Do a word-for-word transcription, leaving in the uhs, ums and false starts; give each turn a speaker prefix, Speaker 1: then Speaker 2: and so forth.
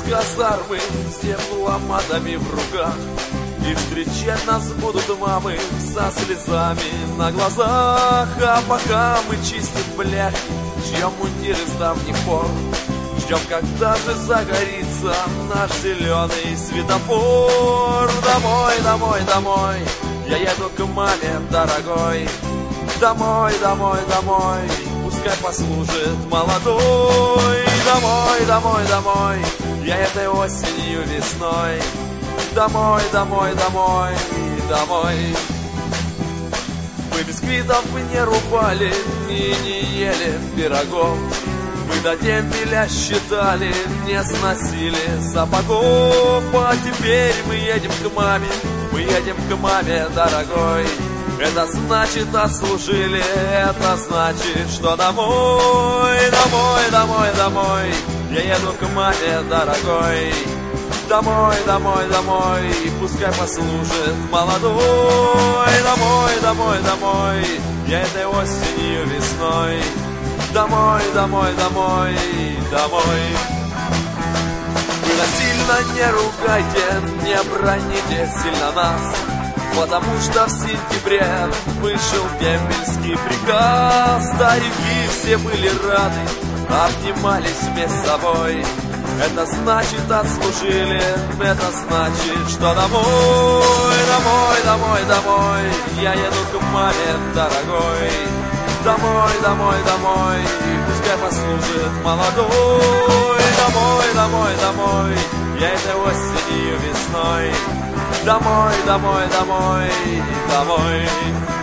Speaker 1: казармы с дипломатами в руках, и встречать нас будут мамы со слезами на глазах. А пока мы чистим блях, чьем мундиры с давних пор, ждем, когда же загорится наш зеленый светофор. Домой, домой, домой, я еду к маме дорогой. Домой, домой, домой, пускай послужит молодой. Домой, домой, домой, я этой осенью весной. Домой, домой, домой, домой. Мы бисквитов не рубали и не ели пирогов, мы до дембеля считали, не сносили сапогов. А теперь мы едем к маме, мы едем к маме дорогой. Это значит отслужили, это значит, что домой. Домой, домой, домой, я еду к маме дорогой. Домой, домой, домой, пускай послужит молодой. Домой, домой, домой, я этой осенью весной. Домой, домой, домой, домой. Вы насильно не ругайте, не броните сильно нас, потому что в сентябре вышел дембельский приказ. Старики все были рады, обнимались вместе с собой. Это значит отслужили, это значит, что домой. Домой, домой, домой, я еду к маме дорогой. Домой, домой, домой, пускай послужит молодой. Домой, домой, домой, я этой осенью весной. Домой, домой, домой, домой.